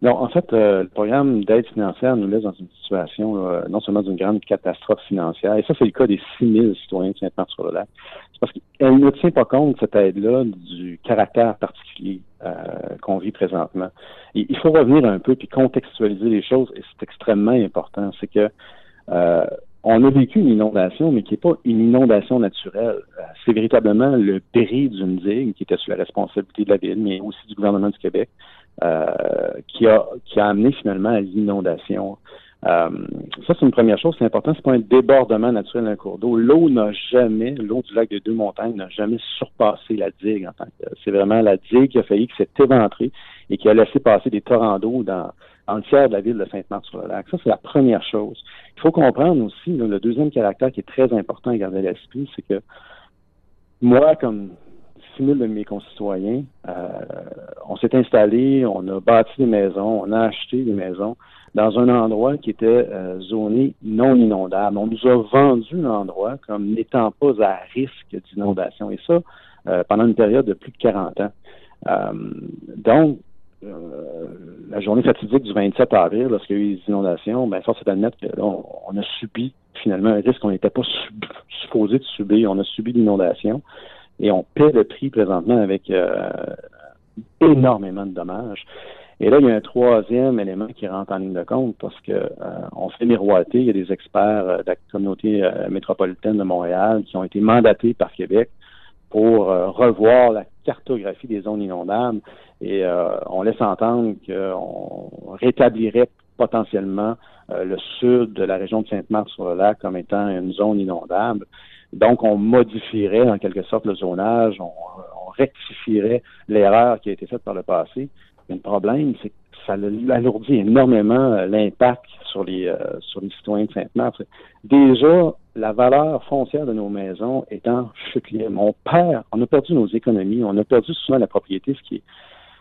Non, en fait, le programme d'aide financière nous laisse dans une situation non seulement d'une grande catastrophe financière, et ça, c'est le cas des 6 000 citoyens de Sainte-Marthe-sur-le-Lac. C'est parce qu'elle ne tient pas compte, cette aide-là, du caractère particulier qu'on vit présentement. Et il faut revenir un peu puis contextualiser les choses, et c'est extrêmement important. C'est que on a vécu une inondation, mais qui n'est pas une inondation naturelle. C'est véritablement le bris d'une digue qui était sous la responsabilité de la Ville, mais aussi du gouvernement du Québec, qui a amené finalement à l'inondation. Ça, c'est une première chose, c'est important, c'est pas un débordement naturel d'un cours d'eau. L'eau du lac des Deux-Montagnes n'a jamais surpassé la digue en tant que telle. C'est vraiment la digue qui a failli, qui s'est éventrée et qui a laissé passer des torrents d'eau dans le tiers de la ville de Sainte-Marthe-sur-le-Lac. Ça, c'est la première chose. Il faut comprendre aussi, là, le deuxième caractère qui est très important à garder à l'esprit, c'est que moi, comme 6 000 de mes concitoyens, on s'est installé, on a bâti des maisons, on a acheté des maisons dans un endroit qui était zoné non inondable. On nous a vendu l'endroit comme n'étant pas à risque d'inondation. Et ça, pendant une période de plus de 40 ans. Donc, la journée fatidique du 27 avril, lorsqu'il y a eu les inondations, ben force est d'admettre que là, on a subi finalement un risque qu'on n'était pas supposé de subir. On a subi l'inondation et on paie le prix présentement avec énormément de dommages. Et là, il y a un troisième élément qui rentre en ligne de compte parce que on fait miroiter, il y a des experts de la communauté métropolitaine de Montréal qui ont été mandatés par Québec pour revoir la cartographie des zones inondables et on laisse entendre qu'on rétablirait potentiellement le sud de la région de Sainte-Marthe-sur-le-Lac comme étant une zone inondable. Donc, on modifierait en quelque sorte le zonage, on rectifierait l'erreur qui a été faite par le passé. Mais le problème, c'est que ça alourdit énormément l'impact sur les citoyens de Sainte-Marthe. Déjà, la valeur foncière de nos maisons est en chute libre. On a perdu nos économies, on a perdu souvent la propriété, ce qui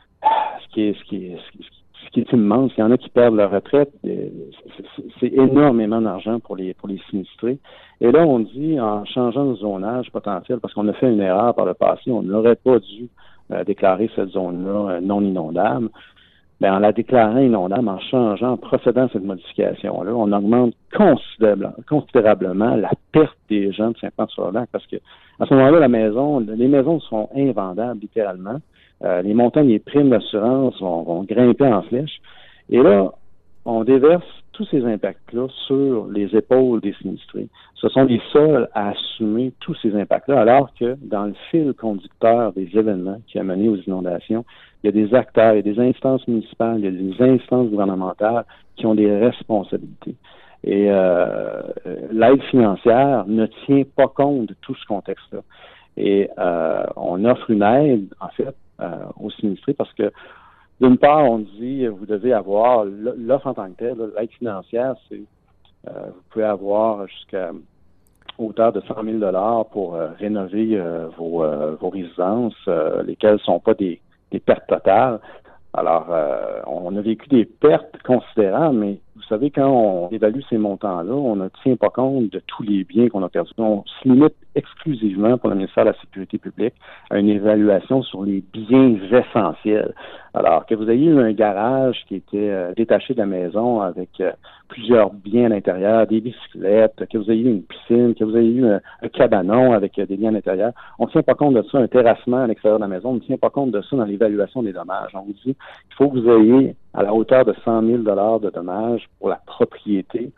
est immense. Il y en a qui perdent leur retraite. C'est énormément d'argent pour les sinistrés. Et là, on dit, en changeant le zonage potentiel, parce qu'on a fait une erreur par le passé, on n'aurait pas dû déclarer cette zone-là non inondable. Ben, en la déclarant inondable, en procédant à cette modification-là, on augmente considérablement la perte des gens de Sainte-Marthe-sur-le-Lac parce que à ce moment-là, les maisons sont invendables, littéralement. Les montants des primes d'assurance vont grimper en flèche. Et là, on déverse tous ces impacts-là sur les épaules des sinistrés. Ce sont les seuls à assumer tous ces impacts-là, alors que dans le fil conducteur des événements qui a mené aux inondations, il y a des acteurs, il y a des instances municipales, il y a des instances gouvernementales qui ont des responsabilités. Et l'aide financière ne tient pas compte de tout ce contexte-là. Et on offre une aide, en fait, aux sinistrés parce que d'une part, on dit vous devez avoir l'offre en tant que telle, l'aide financière, c'est vous pouvez avoir jusqu'à hauteur de 100 000 pour rénover vos résidences, lesquelles ne sont pas des pertes totales. Alors, on a vécu des pertes considérables, mais vous savez, quand on évalue ces montants-là, on ne tient pas compte de tous les biens qu'on a perdus. On se limite exclusivement pour le ministère de la Sécurité publique à une évaluation sur les biens essentiels. Alors, que vous ayez eu un garage qui était détaché de la maison avec plusieurs biens à l'intérieur, des bicyclettes, que vous ayez eu une piscine, que vous ayez eu un cabanon avec des biens à l'intérieur, on ne tient pas compte de ça, un terrassement à l'extérieur de la maison, on ne tient pas compte de ça dans l'évaluation des dommages. On vous dit il faut que vous ayez à la hauteur de 100 000 de dommages pour la propriété,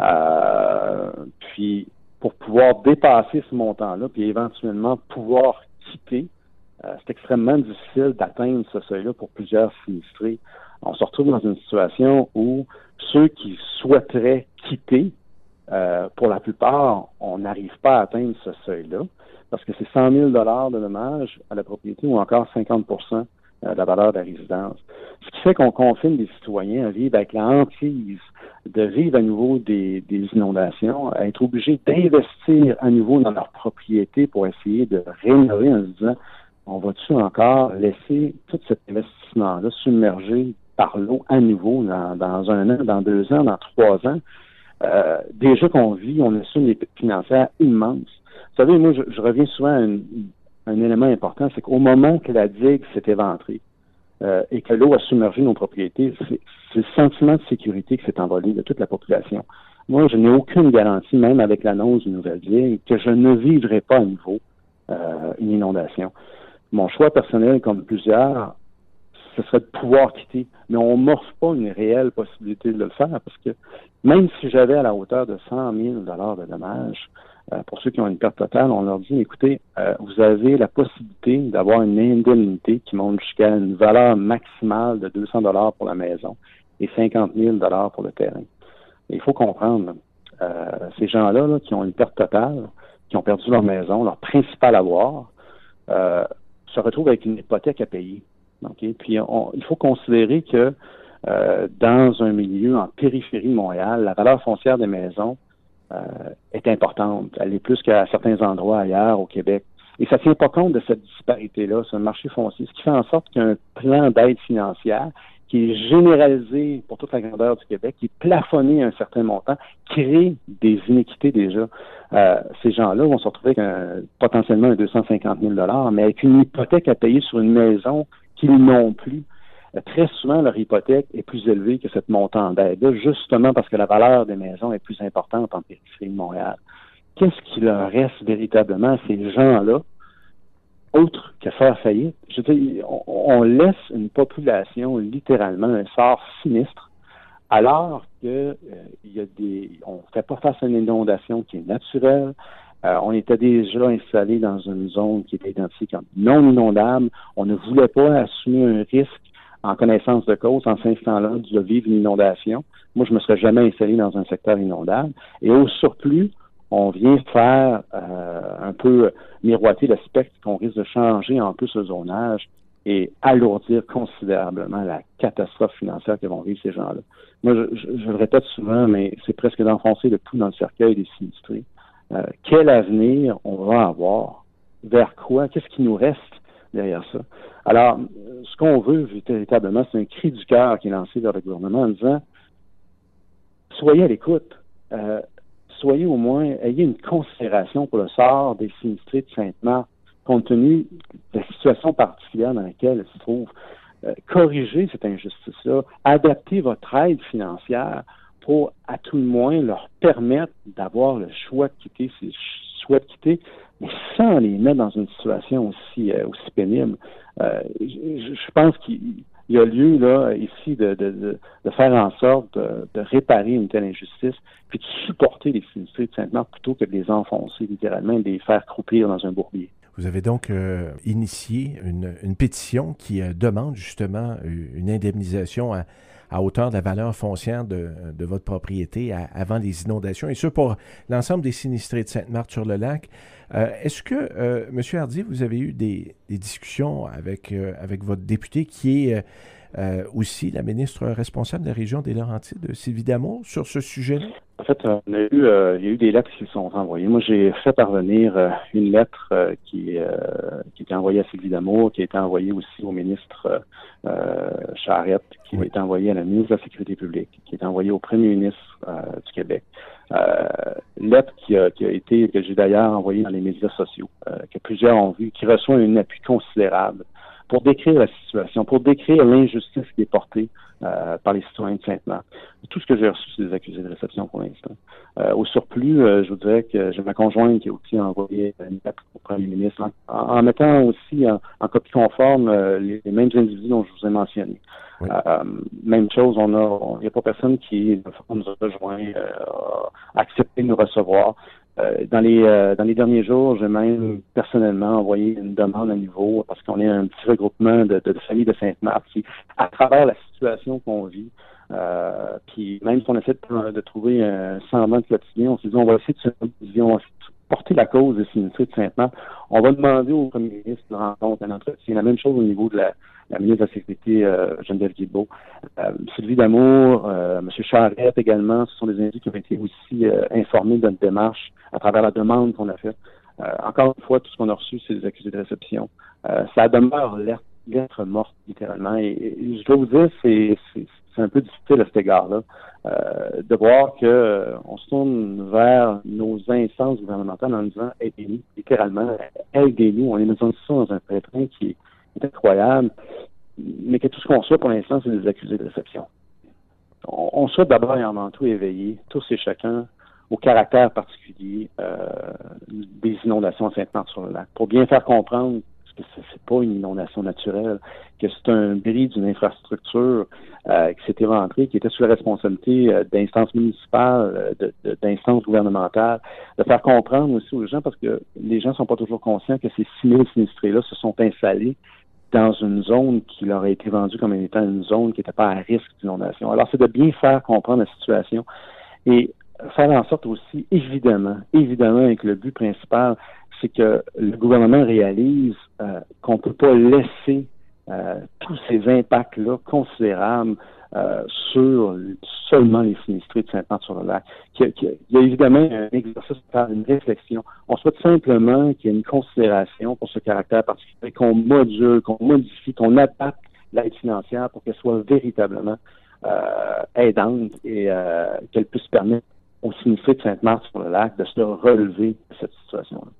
puis pour pouvoir dépasser ce montant-là, puis éventuellement pouvoir quitter, c'est extrêmement difficile d'atteindre ce seuil-là pour plusieurs sinistrés. On se retrouve dans une situation où ceux qui souhaiteraient quitter, pour la plupart, on n'arrive pas à atteindre ce seuil-là, parce que c'est 100 000 de dommages à la propriété ou encore 50 de la valeur de la résidence. Ce qui fait qu'on confine des citoyens à vivre avec la hantise de vivre à nouveau des inondations, à être obligés d'investir à nouveau dans leur propriété pour essayer de rénover en se disant on va-tu encore laisser tout cet investissement-là submergé par l'eau à nouveau dans 1 an, dans 2 ans, dans 3 ans? Déjà qu'on vit, on assume des pertes financières immenses. Vous savez, moi, je reviens souvent à un élément important, c'est qu'au moment que la digue s'est éventrée, et que l'eau a submergé nos propriétés, c'est le sentiment de sécurité qui s'est envolé de toute la population. Moi, je n'ai aucune garantie, même avec l'annonce d'une nouvelle ligne, que je ne vivrai pas à nouveau une inondation. Mon choix personnel, comme plusieurs, ce serait de pouvoir quitter. Mais on ne m'offre pas une réelle possibilité de le faire parce que même si j'avais à la hauteur de 100 000 $ de dommages, pour ceux qui ont une perte totale, on leur dit, écoutez, vous avez la possibilité d'avoir une indemnité qui monte jusqu'à une valeur maximale de 200 $ pour la maison et 50 000 $ pour le terrain. Et il faut comprendre, ces gens-là là, qui ont une perte totale, qui ont perdu leur maison, leur principal avoir, se retrouvent avec une hypothèque à payer. Okay? Puis il faut considérer que dans un milieu en périphérie de Montréal, la valeur foncière des maisons est importante. Elle est plus qu'à certains endroits ailleurs au Québec. Et ça ne tient pas compte de cette disparité-là sur le marché foncier, ce qui fait en sorte qu'il y a un plan d'aide financière qui est généralisé pour toute la grandeur du Québec, qui est plafonné à un certain montant, crée des inéquités déjà. Ces gens-là vont se retrouver avec potentiellement un 250 000 $, mais avec une hypothèque à payer sur une maison qu'ils n'ont plus. Très souvent, leur hypothèque est plus élevée que cette montant d'aide-là, justement parce que la valeur des maisons est plus importante en périphérie de Montréal. Qu'est-ce qui leur reste véritablement à ces gens-là, autre que faire faillite? Je veux dire, on laisse une population littéralement un sort sinistre, alors que on fait pas face à une inondation qui est naturelle. On était déjà installé dans une zone qui était identifiée comme non inondable. On ne voulait pas assumer un risque en connaissance de cause en s'installant de vivre une inondation. Moi, je me serais jamais installé dans un secteur inondable. Et au surplus, on vient faire un peu miroiter le spectre qu'on risque de changer en plus le zonage et alourdir considérablement la catastrophe financière que vont vivre ces gens-là. Moi, je le répète souvent, mais c'est presque d'enfoncer le clou dans le cercueil des sinistrés. Quel avenir on va avoir? Vers quoi? Qu'est-ce qui nous reste derrière ça? Alors, ce qu'on veut véritablement, c'est un cri du cœur qui est lancé vers le gouvernement en disant soyez à l'écoute. Soyez au moins, ayez une considération pour le sort des sinistrés de Sainte-Marthe, compte tenu de la situation particulière dans laquelle elle se trouve. Corrigez cette injustice-là, adaptez votre aide financière pour, à tout le moins, leur permettre d'avoir le choix de quitter ces souhaitent quitter, mais sans les mettre dans une situation aussi pénible. Je pense qu'il y a lieu là ici de faire en sorte de réparer une telle injustice, puis de supporter les sinistrés de Sainte-Marthe plutôt que de les enfoncer littéralement et de les faire croupir dans un bourbier. Vous avez donc initié une pétition qui demande justement une indemnisation à hauteur de la valeur foncière de votre propriété avant les inondations, et ce pour l'ensemble des sinistrés de Sainte-Marthe-sur-le-Lac. Est-ce que, M. Hardy, vous avez eu des discussions avec votre député qui est aussi la ministre responsable de la région des Laurentides, Sylvie Damour, sur ce sujet-là? En fait, il y a eu des lettres qui sont envoyées. Moi, j'ai fait parvenir une lettre qui était envoyée à Sylvie Damour, qui a été envoyée aussi au ministre Charette, qui a été envoyée à la ministre de la Sécurité publique, qui a été envoyée au premier ministre du Québec. Lettre que j'ai d'ailleurs envoyée dans les médias sociaux, que plusieurs ont vu, qui reçoit un appui considérable pour décrire la situation, pour décrire l'injustice qui est portée par les citoyens de Sainte-Marthe. Tout ce que j'ai reçu, c'est des accusés de réception pour l'instant. Au surplus, je vous dirais que j'ai ma conjointe qui a aussi envoyé une lettre au premier ministre en mettant aussi en copie conforme les mêmes individus dont je vous ai mentionnés. Oui. Même chose, il n'y a pas personne qui nous a rejoint, a accepté de nous recevoir. Dans les derniers jours, j'ai même personnellement envoyé une demande à niveau parce qu'on est un petit regroupement de familles de Sainte-Marthe qui, à travers la situation qu'on vit, puis même si on essaie de trouver un semblant de quotidien, on s'est dit on va essayer de se mobiliser, on va porter la cause des sinistrés de Sainte-Marthe. On va demander au premier ministre de rencontre un entretien. La même chose au niveau de la ministre de la Sécurité, Geneviève Guilbeault. Sylvie Damour, M. Charette également, ce sont des individus qui ont été aussi informés de notre démarche à travers la demande qu'on a faite. Encore une fois, tout ce qu'on a reçu, c'est des accusés de réception. Ça demeure lettre morte, littéralement. Et je dois vous dire, c'est un peu difficile à cet égard-là, de voir qu'on se tourne vers nos instances gouvernementales en disant « aidez-nous », littéralement, « aidez-nous ». On est dans une situation, dans un pétrin qui est incroyable. mais que tout ce qu'on soit pour l'instant, c'est des accusés de réception. On souhaite d'abord et avant tout éveiller tous et chacun au caractère particulier des inondations à Sainte-Marthe-sur-le-Lac, pour bien faire comprendre que c'est pas une inondation naturelle, que c'est un bris d'une infrastructure qui s'est éventrée, qui était sous la responsabilité d'instances municipales, d'instances gouvernementales, de faire comprendre aussi aux gens, parce que les gens sont pas toujours conscients que ces 6000 sinistrés-là se sont installés dans une zone qui leur a été vendue comme étant une zone qui n'était pas à risque d'inondation. Alors, c'est de bien faire comprendre la situation et faire en sorte aussi, évidemment, avec le but principal, c'est que le gouvernement réalise qu'on ne peut pas laisser tous ces impacts-là considérables sur seulement les sinistrés de Sainte-Marthe-sur-le-Lac. Il y a évidemment un exercice de faire une réflexion. On souhaite simplement qu'il y ait une considération pour ce caractère particulier, qu'on module, qu'on modifie, qu'on adapte l'aide financière pour qu'elle soit véritablement aidante et qu'elle puisse permettre aux sinistrés de Sainte-Marthe-sur-le-Lac de se relever de cette situation-là.